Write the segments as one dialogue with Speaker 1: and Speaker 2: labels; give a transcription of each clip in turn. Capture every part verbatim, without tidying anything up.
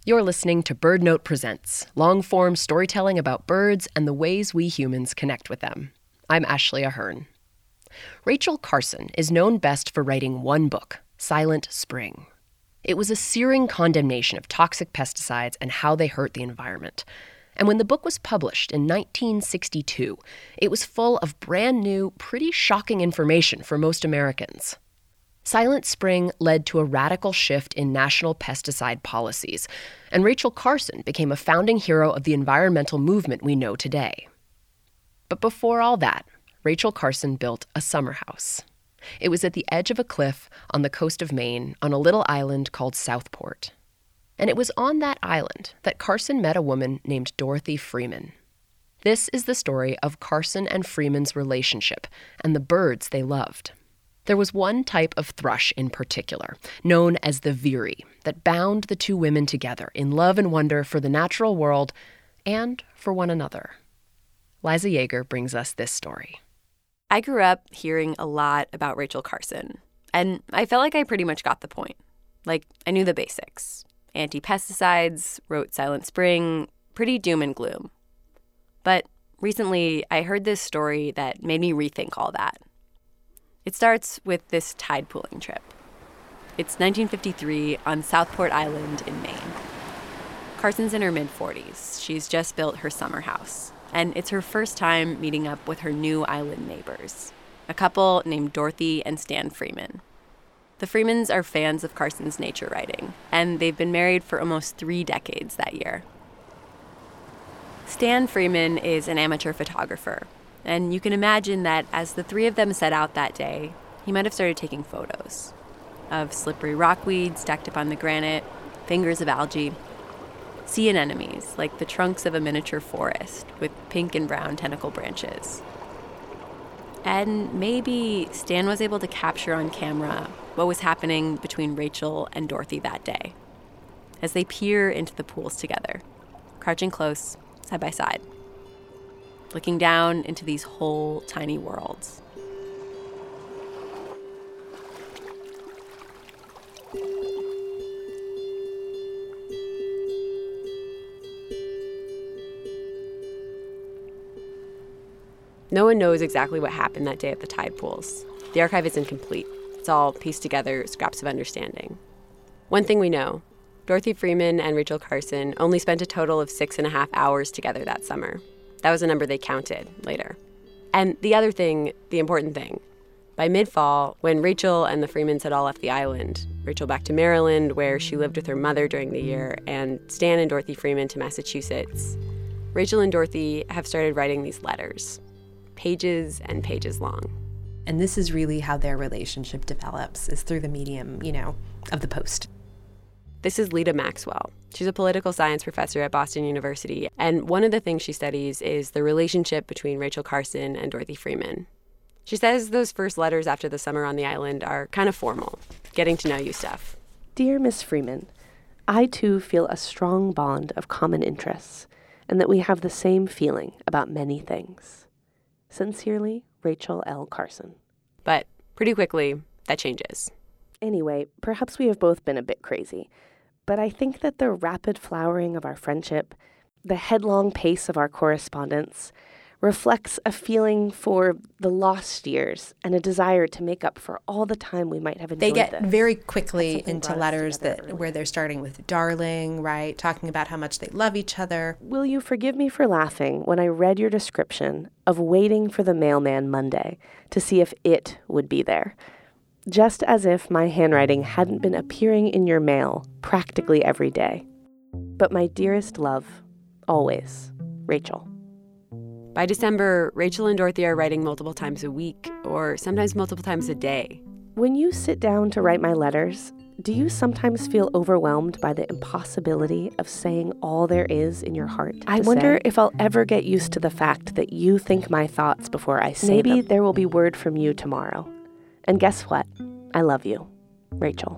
Speaker 1: You're listening to BirdNote Presents, long-form storytelling about birds and the ways we humans connect with them. I'm Ashley Ahern. Rachel Carson is known best for writing one book, Silent Spring. It was a searing condemnation of toxic pesticides and how they hurt the environment. And when the book was published in nineteen sixty-two, it was full of brand new, pretty shocking information for most Americans. Silent Spring led to a radical shift in national pesticide policies, and Rachel Carson became a founding hero of the environmental movement we know today. But before all that, Rachel Carson built a summer house. It was at the edge of a cliff on the coast of Maine on a little island called Southport. And it was on that island that Carson met a woman named Dorothy Freeman. This is the story of Carson and Freeman's relationship and the birds they loved. There was one type of thrush in particular, known as the veery, that bound the two women together in love and wonder for the natural world and for one another. Liza Yeager brings us this story.
Speaker 2: I grew up hearing a lot about Rachel Carson, and I felt like I pretty much got the point. Like, I knew the basics. Anti-pesticides, wrote Silent Spring, pretty doom and gloom. But recently, I heard this story that made me rethink all that. It starts with this tide pooling trip. It's nineteen fifty-three on Southport Island in Maine. Carson's in her mid-forties. She's just built her summer house. And it's her first time meeting up with her new island neighbors, a couple named Dorothy and Stan Freeman. The Freemans are fans of Carson's nature writing, and they've been married for almost three decades that year. Stan Freeman is an amateur photographer, and you can imagine that as the three of them set out that day, he might have started taking photos of slippery rockweed stacked up on the granite, fingers of algae, sea anemones like the trunks of a miniature forest with pink and brown tentacle branches. And maybe Stan was able to capture on camera what was happening between Rachel and Dorothy that day as they peer into the pools together, crouching close, side by side, looking down into these whole tiny worlds. No one knows exactly what happened that day at the tide pools. The archive is incomplete. It's all pieced together, scraps of understanding. One thing we know, Dorothy Freeman and Rachel Carson only spent a total of six and a half hours together that summer. That was a number they counted later. And the other thing, the important thing, by mid-fall, when Rachel and the Freemans had all left the island, Rachel back to Maryland, where she lived with her mother during the year, and Stan and Dorothy Freeman to Massachusetts, Rachel and Dorothy have started writing these letters, pages and pages long.
Speaker 3: And this is really how their relationship develops, is through the medium, you know, of the post.
Speaker 2: This is Lita Maxwell. She's a political science professor at Boston University, and one of the things she studies is the relationship between Rachel Carson and Dorothy Freeman. She says those first letters after the summer on the island are kind of formal, getting to know you stuff.
Speaker 4: Dear Miss Freeman, I too feel a strong bond of common interests, and that we have the same feeling about many things. Sincerely, Rachel L. Carson.
Speaker 2: But pretty quickly, that changes.
Speaker 4: Anyway, perhaps we have both been a bit crazy, but I think that the rapid flowering of our friendship, the headlong pace of our correspondence, reflects a feeling for the lost years and a desire to make up for all the time we might have enjoyed
Speaker 3: They get
Speaker 4: this.
Speaker 3: very quickly into
Speaker 4: brought us
Speaker 3: letters
Speaker 4: together
Speaker 3: that
Speaker 4: early.
Speaker 3: where they're starting with darling, right? Talking about how much they love each other.
Speaker 4: Will you forgive me for laughing when I read your description of waiting for the mailman Monday to see if it would be there? Just as if my handwriting hadn't been appearing in your mail practically every day. But my dearest love, always, Rachel.
Speaker 2: By December, Rachel and Dorothy are writing multiple times a week, or sometimes multiple times a day.
Speaker 4: When you sit down to write my letters, do you sometimes feel overwhelmed by the impossibility of saying all there is in your heart? I wonder
Speaker 3: say?
Speaker 4: if I'll ever get used to the fact that you think my thoughts before I say Maybe them. Maybe there will be word from you tomorrow. And guess what? I love you, Rachel.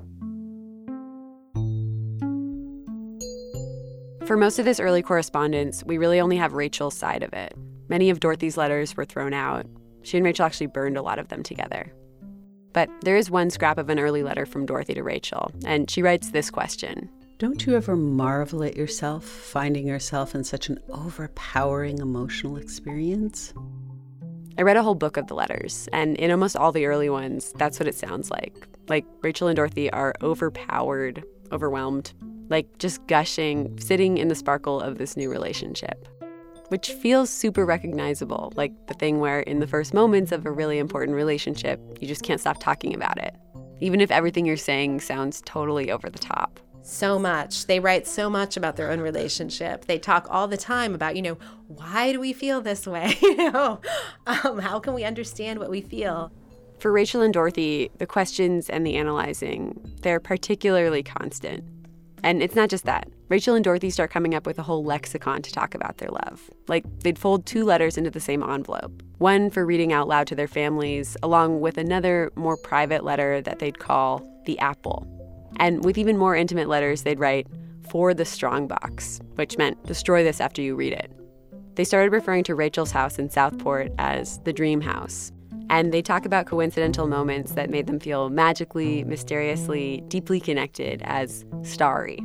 Speaker 2: For most of this early correspondence, we really only have Rachel's side of it. Many of Dorothy's letters were thrown out. She and Rachel actually burned a lot of them together. But there is one scrap of an early letter from Dorothy to Rachel, and she writes this question.
Speaker 5: Don't you ever marvel at yourself, finding yourself in such an overpowering emotional experience?
Speaker 2: I read a whole book of the letters, and in almost all the early ones, that's what it sounds like. Like Rachel and Dorothy are overpowered, overwhelmed, like just gushing, sitting in the sparkle of this new relationship. Which feels super recognizable, like the thing where in the first moments of a really important relationship, you just can't stop talking about it, even if everything you're saying sounds totally over the top.
Speaker 3: So much. They write so much about their own relationship. They talk all the time about, you know, why do we feel this way? You know, um, how can we understand what we feel?
Speaker 2: For Rachel and Dorothy, the questions and the analyzing, they're particularly constant. And it's not just that. Rachel and Dorothy start coming up with a whole lexicon to talk about their love. Like, they'd fold two letters into the same envelope. One for reading out loud to their families, along with another, more private letter that they'd call the apple. And with even more intimate letters, they'd write, for the strong box, which meant destroy this after you read it. They started referring to Rachel's house in Southport as the dream house. And they talk about coincidental moments that made them feel magically, mysteriously, deeply connected as starry.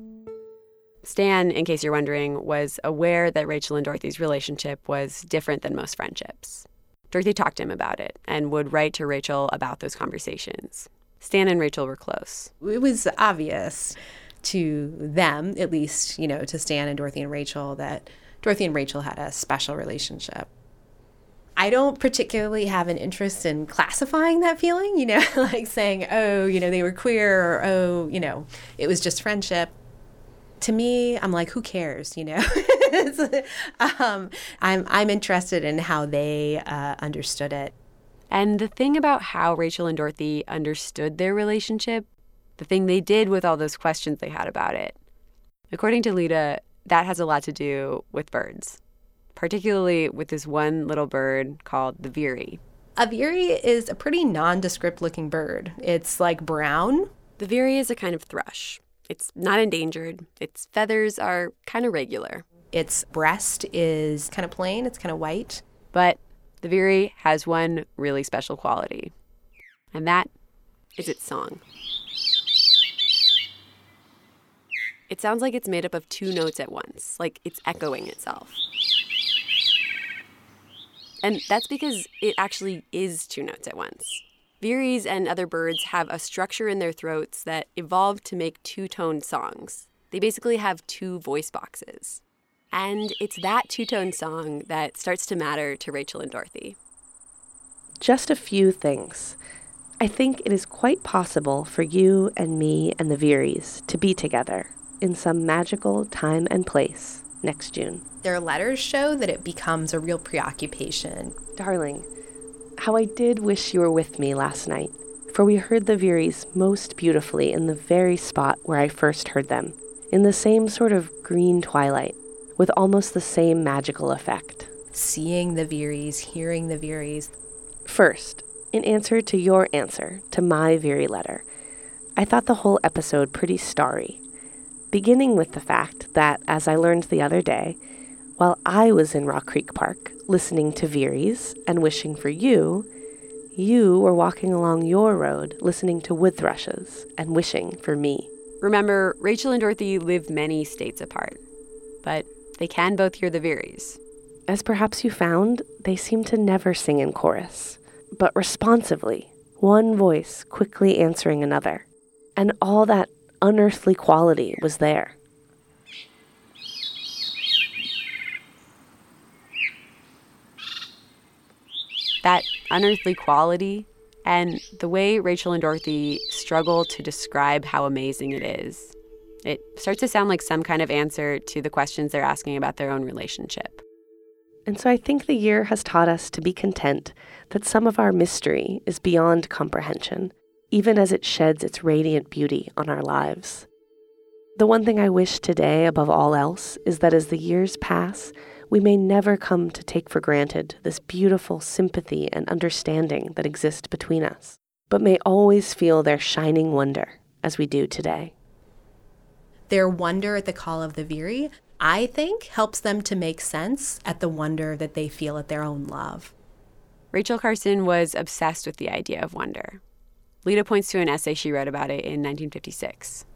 Speaker 2: Stan, in case you're wondering, was aware that Rachel and Dorothy's relationship was different than most friendships. Dorothy talked to him about it and would write to Rachel about those conversations. Stan and Rachel were close.
Speaker 3: It was obvious to them, at least, you know, to Stan and Dorothy and Rachel, that Dorothy and Rachel had a special relationship. I don't particularly have an interest in classifying that feeling, you know, like saying, oh, you know, they were queer, or, oh, you know, it was just friendship. To me, I'm like, who cares, you know? um, I'm, I'm interested in how they uh, understood it.
Speaker 2: And the thing about how Rachel and Dorothy understood their relationship, the thing they did with all those questions they had about it, according to Lita, that has a lot to do with birds, particularly with this one little bird called the veery.
Speaker 3: A veery is a pretty nondescript looking bird. It's like brown.
Speaker 2: The veery is a kind of thrush. It's not endangered. Its feathers are kind of regular.
Speaker 3: Its breast is kind of plain. It's kind of white.
Speaker 2: But the veery has one really special quality, and that is its song. It sounds like it's made up of two notes at once, like it's echoing itself. And that's because it actually is two notes at once. Veeries and other birds have a structure in their throats that evolved to make two-tone songs. They basically have two voice boxes. And it's that two-tone song that starts to matter to Rachel and Dorothy.
Speaker 4: Just a few things. I think it is quite possible for you and me and the Veeries to be together in some magical time and place next June.
Speaker 3: Their letters show that it becomes a real preoccupation.
Speaker 4: Darling, how I did wish you were with me last night, for we heard the Veeries most beautifully in the very spot where I first heard them, in the same sort of green twilight, with almost the same magical effect.
Speaker 3: Seeing the Veeries, hearing the Veeries.
Speaker 4: First, in answer to your answer to my Veery letter, I thought the whole episode pretty starry, beginning with the fact that, as I learned the other day, while I was in Rock Creek Park listening to Veeries and wishing for you, you were walking along your road listening to wood thrushes and wishing for me.
Speaker 2: Remember, Rachel and Dorothy live many states apart, but they can both hear the Veeries.
Speaker 4: As perhaps you found, they seem to never sing in chorus, but responsively, one voice quickly answering another. And all that unearthly quality was there.
Speaker 2: That unearthly quality and the way Rachel and Dorothy struggle to describe how amazing it is. It starts to sound like some kind of answer to the questions they're asking about their own relationship.
Speaker 4: And so I think the year has taught us to be content that some of our mystery is beyond comprehension, even as it sheds its radiant beauty on our lives. The one thing I wish today above all else is that as the years pass, we may never come to take for granted this beautiful sympathy and understanding that exist between us, but may always feel their shining wonder as we do today.
Speaker 3: Their wonder at the call of the Veery, I think, helps them to make sense at the wonder that they feel at their own love.
Speaker 2: Rachel Carson was obsessed with the idea of wonder. Lita points to an essay she wrote about it in nineteen fifty-six.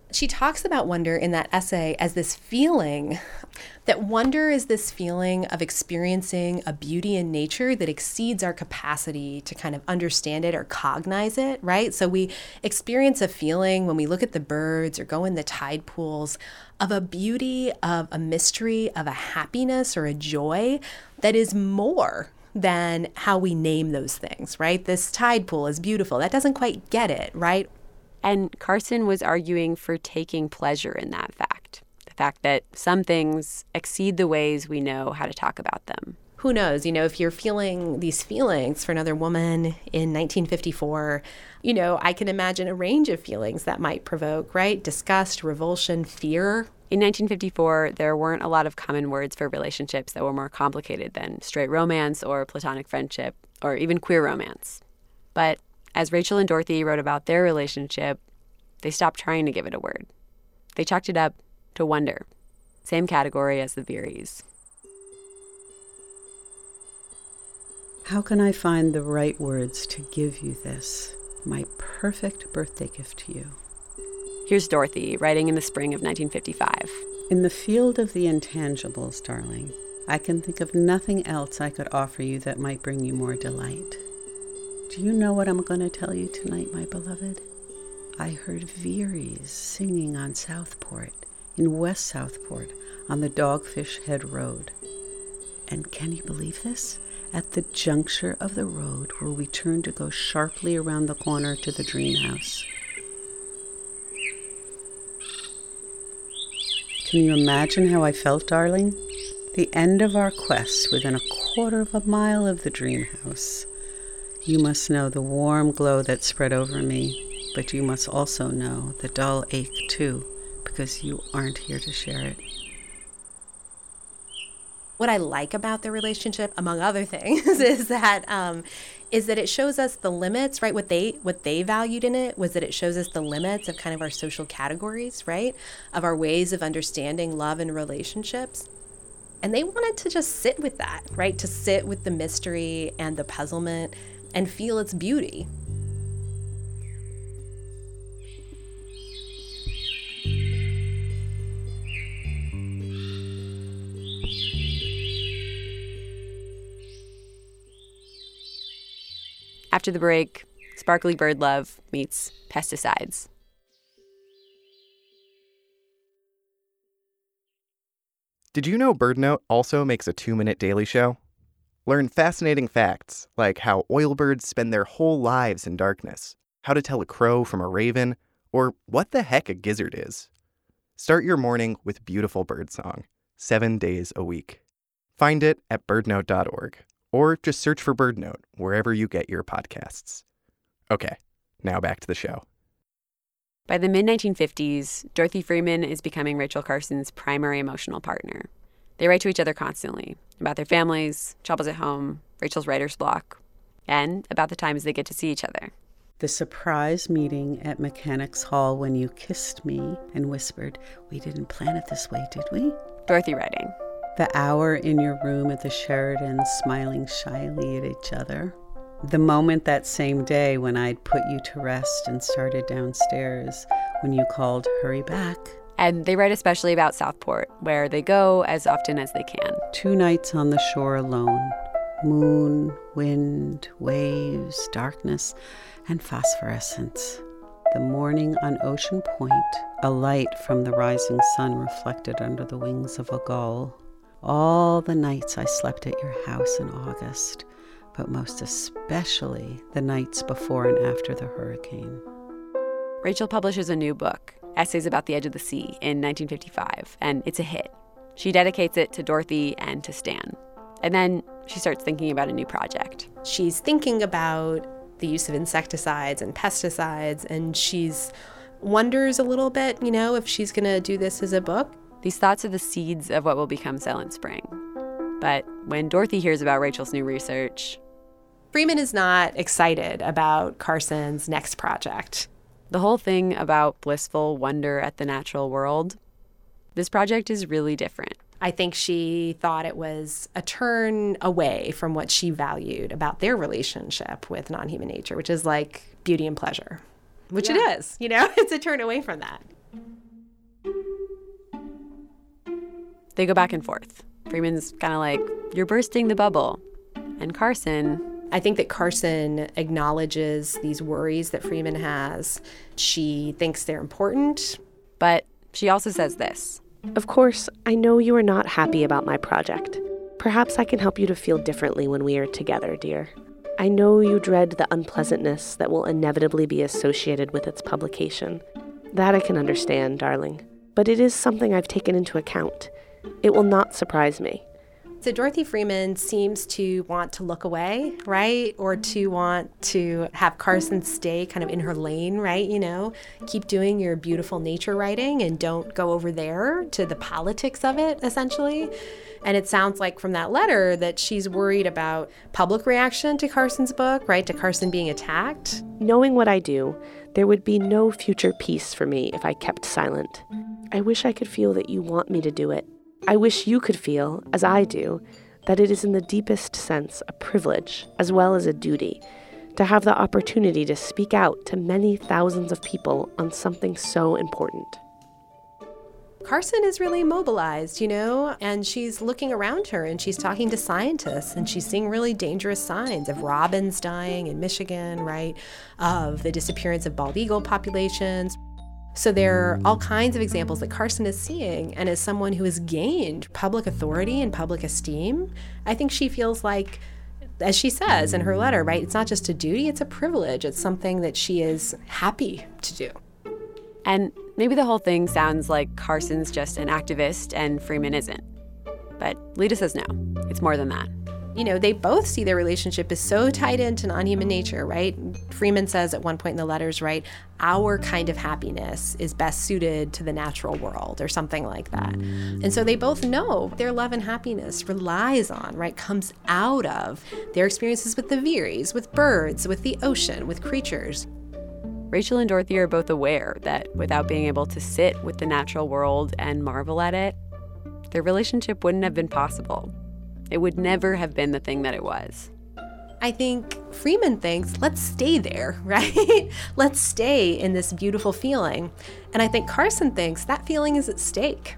Speaker 3: She talks about wonder in that essay as this feeling, that wonder is this feeling of experiencing a beauty in nature that exceeds our capacity to kind of understand it or cognize it, right? So we experience a feeling when we look at the birds or go in the tide pools of a beauty, of a mystery, of a happiness or a joy that is more than how we name those things, right? This tide pool is beautiful. That doesn't quite get it, right?
Speaker 2: And Carson was arguing for taking pleasure in that fact, the fact that some things exceed the ways we know how to talk about them.
Speaker 3: Who knows, you know, if you're feeling these feelings for another woman in nineteen fifty-four, you know, I can imagine a range of feelings that might provoke, right? Disgust, revulsion, fear.
Speaker 2: In nineteen fifty-four, there weren't a lot of common words for relationships that were more complicated than straight romance or platonic friendship or even queer romance. But as Rachel and Dorothy wrote about their relationship, they stopped trying to give it a word. They chalked it up to wonder, same category as the Veeries.
Speaker 5: How can I find the right words to give you this, my perfect birthday gift to you?
Speaker 2: Here's Dorothy writing in the spring of nineteen fifty-five.
Speaker 5: In the field of the intangibles, darling, I can think of nothing else I could offer you that might bring you more delight. Do you know what I'm going to tell you tonight, my beloved? I heard Veeries singing on Southport, in West Southport, on the Dogfish Head Road. And can you believe this? At the juncture of the road where we turned to go sharply around the corner to the dream house. Can you imagine how I felt, darling? The end of our quest, within a quarter of a mile of the dream house. You must know the warm glow that spread over me, but you must also know the dull ache too, because you aren't here to share it.
Speaker 3: What I like about their relationship, among other things, is that um, is that it shows us the limits, right? What they what they valued in it was that it shows us the limits of kind of our social categories, right? Of our ways of understanding love and relationships. And they wanted to just sit with that, right? To sit with the mystery and the puzzlement and feel its beauty.
Speaker 2: After the break, Sparkly Bird Love meets Pesticides.
Speaker 6: Did you know BirdNote also makes a two-minute daily show? Learn fascinating facts, like how oilbirds spend their whole lives in darkness, how to tell a crow from a raven, or what the heck a gizzard is. Start your morning with beautiful birdsong, seven days a week. Find it at bird note dot org, or just search for BirdNote wherever you get your podcasts. Okay, now back to the show.
Speaker 2: By the mid nineteen fifties, Dorothy Freeman is becoming Rachel Carson's primary emotional partner. They write to each other constantly about their families, troubles at home, Rachel's writer's block, and about the times they get to see each other.
Speaker 5: The surprise meeting at Mechanics Hall when you kissed me and whispered, "We didn't plan it this way, did we?"
Speaker 2: Dorothy writing.
Speaker 5: The hour in your room at the Sheridan smiling shyly at each other. The moment that same day when I'd put you to rest and started downstairs when you called, "Hurry back."
Speaker 2: And they write especially about Southport, where they go as often as they can.
Speaker 5: Two nights on the shore alone. Moon, wind, waves, darkness, and phosphorescence. The morning on Ocean Point, a light from the rising sun reflected under the wings of a gull. All the nights I slept at your house in August, but most especially the nights before and after the hurricane.
Speaker 2: Rachel publishes a new book, Essays About the Edge of the Sea, in nineteen fifty-five, and it's a hit. She dedicates it to Dorothy and to Stan. And then she starts thinking about a new project.
Speaker 3: She's thinking about the use of insecticides and pesticides, and she's wonders a little bit, you know, if she's going to do this as a book.
Speaker 2: These thoughts are the seeds of what will become Silent Spring. But when Dorothy hears about Rachel's new research,
Speaker 3: Freeman is not excited about Carson's next project.
Speaker 2: The whole thing about blissful wonder at the natural world, this project is really different.
Speaker 3: I think she thought it was a turn away from what she valued about their relationship with non-human nature, which is like beauty and pleasure, which
Speaker 2: Yeah.
Speaker 3: it is, you know, it's a turn away from that.
Speaker 2: They go back and forth. Freeman's kind of like, you're bursting the bubble. And Carson...
Speaker 3: I think that Carson acknowledges these worries that Freeman has. She thinks they're important.
Speaker 2: But she also says this.
Speaker 4: Of course, I know you are not happy about my project. Perhaps I can help you to feel differently when we are together, dear. I know you dread the unpleasantness that will inevitably be associated with its publication. That I can understand, darling. But it is something I've taken into account. It will not surprise me.
Speaker 3: So Dorothy Freeman seems to want to look away, right? Or to want to have Carson stay kind of in her lane, right? You know, keep doing your beautiful nature writing and don't go over there to the politics of it, essentially. And it sounds like from that letter that she's worried about public reaction to Carson's book, right? To Carson being attacked.
Speaker 4: Knowing what I do, there would be no future peace for me if I kept silent. I wish I could feel that you want me to do it. I wish you could feel, as I do, that it is in the deepest sense a privilege, as well as a duty, to have the opportunity to speak out to many thousands of people on something so important.
Speaker 3: Carson is really mobilized, you know, and she's looking around her and she's talking to scientists and she's seeing really dangerous signs of robins dying in Michigan, right, of the disappearance of bald eagle populations. So there are all kinds of examples that Carson is seeing, and as someone who has gained public authority and public esteem, I think she feels like, as she says in her letter, right, it's not just a duty, it's a privilege. It's something that she is happy to do.
Speaker 2: And maybe the whole thing sounds like Carson's just an activist and Freeman isn't. But Leda says no, it's more than that.
Speaker 3: You know, they both see their relationship as so tied into non-human nature, right? Freeman says at one point in the letters, right, our kind of happiness is best suited to the natural world or something like that. And so they both know their love and happiness relies on, right, comes out of their experiences with the Veeries, with birds, with the ocean, with creatures.
Speaker 2: Rachel and Dorothy are both aware that without being able to sit with the natural world and marvel at it, their relationship wouldn't have been possible. It would never have been the thing that it was.
Speaker 3: I think Freeman thinks, let's stay there, right? Let's stay in this beautiful feeling. And I think Carson thinks that feeling is at stake.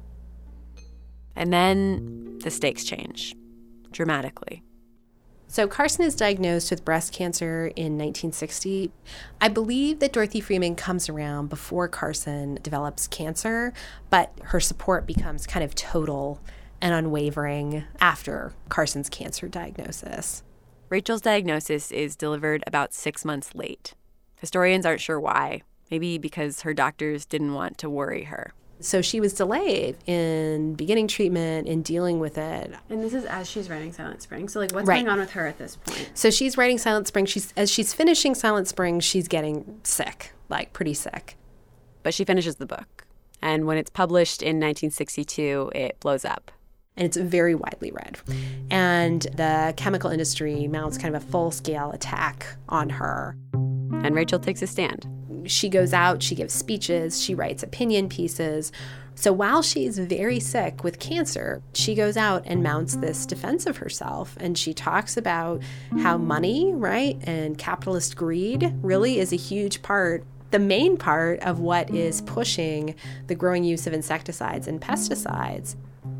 Speaker 2: And then the stakes change dramatically.
Speaker 3: So Carson is diagnosed with breast cancer in nineteen sixty. I believe that Dorothy Freeman comes around before Carson develops cancer, but her support becomes kind of total and unwavering after Carson's cancer diagnosis.
Speaker 2: Rachel's diagnosis is delivered about six months late. Historians aren't sure why. Maybe because her doctors didn't want to worry her.
Speaker 3: So she was delayed in beginning treatment, in dealing with it.
Speaker 7: And this is as she's writing Silent Spring. So, like, what's
Speaker 3: Right.
Speaker 7: going on with her at this point?
Speaker 3: So she's writing Silent Spring. She's as she's finishing Silent Spring, she's getting sick, like pretty sick.
Speaker 2: But she finishes the book. And when it's published in nineteen sixty-two, it blows up.
Speaker 3: And it's very widely read. And the chemical industry mounts kind of a full-scale attack on her.
Speaker 2: And Rachel takes a stand.
Speaker 3: She goes out, she gives speeches, she writes opinion pieces. So while she's very sick with cancer, she goes out and mounts this defense of herself. And she talks about how money, right, and capitalist greed really is a huge part, the main part of what is pushing the growing use of insecticides and pesticides.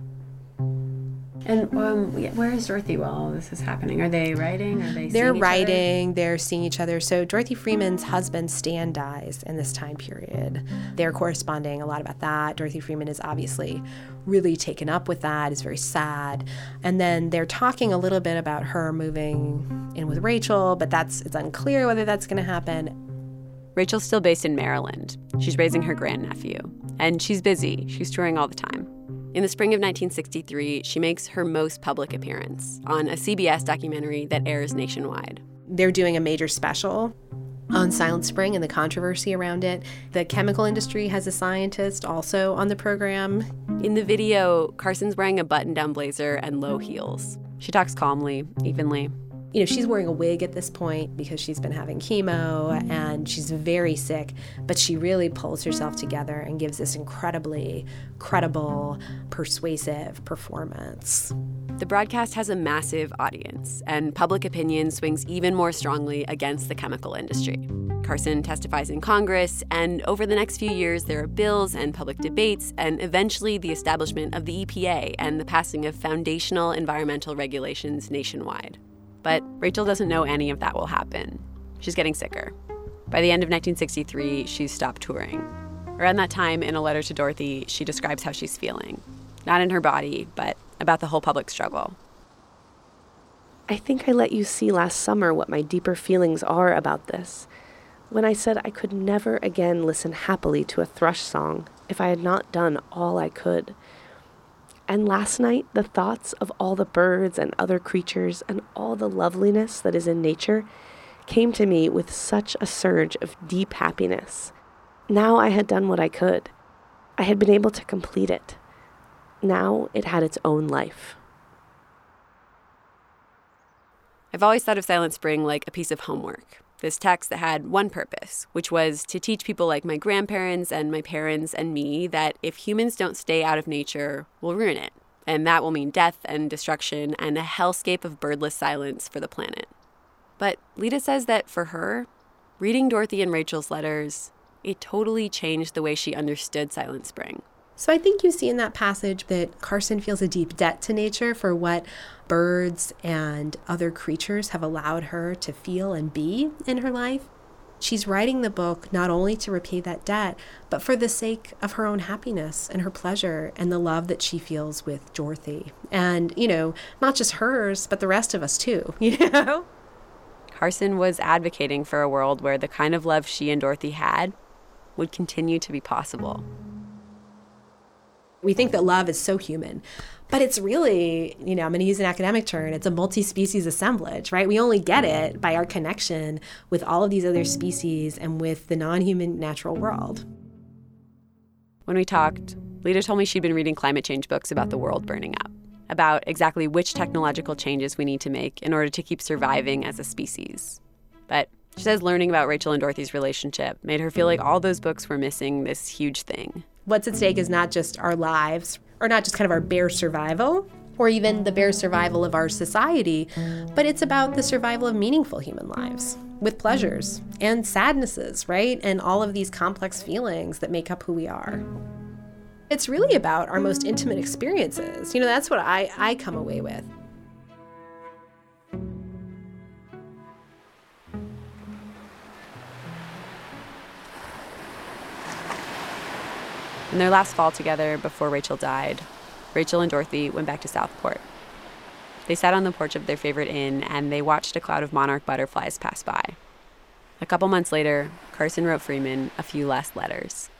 Speaker 7: And um, where is Dorothy while all this is happening? Are they writing? Are they
Speaker 3: They're
Speaker 7: seeing each
Speaker 3: writing, they're seeing each other. So Dorothy Freeman's husband, Stan, dies in this time period. They're corresponding a lot about that. Dorothy Freeman is obviously really taken up with that, is very sad. And then they're talking a little bit about her moving in with Rachel, but that's it's unclear whether that's going to happen.
Speaker 2: Rachel's still based in Maryland. She's raising her grandnephew. And she's busy. She's touring all the time. In the spring of nineteen sixty-three, she makes her most public appearance on a C B S documentary that airs nationwide.
Speaker 3: They're doing a major special on Silent Spring and the controversy around it. The chemical industry has a scientist also on the program.
Speaker 2: In the video, Carson's wearing a button-down blazer and low heels. She talks calmly, evenly.
Speaker 3: You know, she's wearing a wig at this point because she's been having chemo and she's very sick, but she really pulls herself together and gives this incredibly credible, persuasive performance.
Speaker 2: The broadcast has a massive audience, and public opinion swings even more strongly against the chemical industry. Carson testifies in Congress, and over the next few years, there are bills and public debates, and eventually the establishment of the E P A and the passing of foundational environmental regulations nationwide. But Rachel doesn't know any of that will happen. She's getting sicker. By the end of nineteen sixty-three, she's stopped touring. Around that time, in a letter to Dorothy, she describes how she's feeling. Not in her body, but about the whole public struggle.
Speaker 4: I think I let you see last summer what my deeper feelings are about this, when I said I could never again listen happily to a thrush song if I had not done all I could. And last night, the thoughts of all the birds and other creatures and all the loveliness that is in nature came to me with such a surge of deep happiness. Now I had done what I could. I had been able to complete it. Now it had its own life.
Speaker 2: I've always thought of Silent Spring like a piece of homework, this text that had one purpose, which was to teach people like my grandparents and my parents and me that if humans don't stay out of nature, we'll ruin it. And that will mean death and destruction and a hellscape of birdless silence for the planet. But Lita says that for her, reading Dorothy and Rachel's letters, it totally changed the way she understood Silent Spring.
Speaker 3: So I think you see in that passage that Carson feels a deep debt to nature for what birds and other creatures have allowed her to feel and be in her life. She's writing the book not only to repay that debt, but for the sake of her own happiness and her pleasure and the love that she feels with Dorothy. And, you know, not just hers, but the rest of us too, you know?
Speaker 2: Carson was advocating for a world where the kind of love she and Dorothy had would continue to be possible.
Speaker 3: We think that love is so human, but it's really, you know, I'm going to use an academic term, it's a multi-species assemblage, right? We only get it by our connection with all of these other species and with the non-human natural world.
Speaker 2: When we talked, Lita told me she'd been reading climate change books about the world burning up, about exactly which technological changes we need to make in order to keep surviving as a species. But she says learning about Rachel and Dorothy's relationship made her feel like all those books were missing this huge thing.
Speaker 3: What's at stake is not just our lives, or not just kind of our bare survival, or even the bare survival of our society, but it's about the survival of meaningful human lives, with pleasures and sadnesses, right? And all of these complex feelings that make up who we are. It's really about our most intimate experiences. You know, that's what I, I come away with.
Speaker 2: In their last fall together before Rachel died, Rachel and Dorothy went back to Southport. They sat on the porch of their favorite inn and they watched a cloud of monarch butterflies pass by. A couple months later, Carson wrote Freeman a few last letters.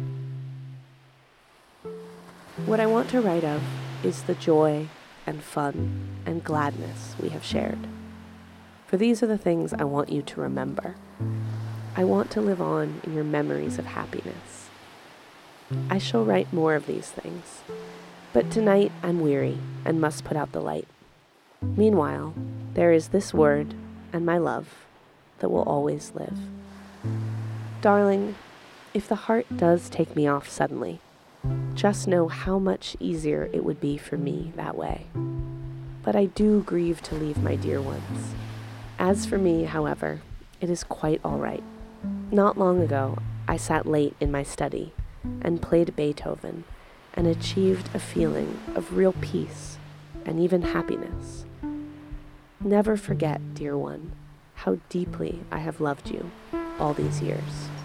Speaker 4: What I want to write of is the joy and fun and gladness we have shared. For these are the things I want you to remember. I want to live on in your memories of happiness. I shall write more of these things, but tonight I'm weary and must put out the light. Meanwhile, there is this word and my love that will always live. Darling, if the heart does take me off suddenly, just know how much easier it would be for me that way. But I do grieve to leave my dear ones. As for me, however, it is quite all right. Not long ago, I sat late in my study and played Beethoven and achieved a feeling of real peace and even happiness. Never forget, dear one, how deeply I have loved you all these years.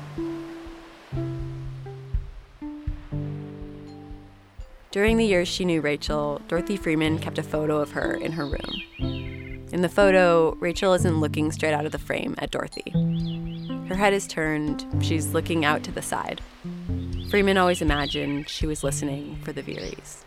Speaker 2: During the years she knew Rachel, Dorothy Freeman kept a photo of her in her room. In the photo, Rachel isn't looking straight out of the frame at Dorothy. Her head is turned, she's looking out to the side. Freeman always imagined she was listening for the Veeries.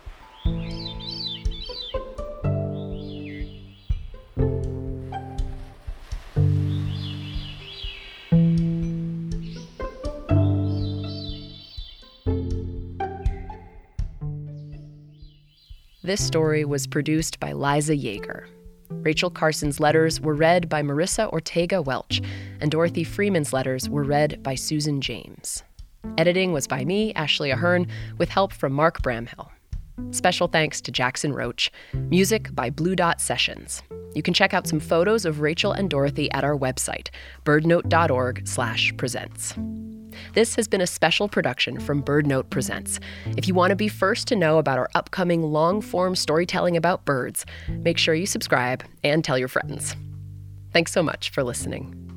Speaker 1: This story was produced by Liza Yeager. Rachel Carson's letters were read by Marissa Ortega Welch, and Dorothy Freeman's letters were read by Susan James. Editing was by me, Ashley Ahern, with help from Mark Bramhill. Special thanks to Jackson Roach. Music by Blue Dot Sessions. You can check out some photos of Rachel and Dorothy at our website, birdnote.org slash presents. This has been a special production from BirdNote Presents. If you want to be first to know about our upcoming long-form storytelling about birds, make sure you subscribe and tell your friends. Thanks so much for listening.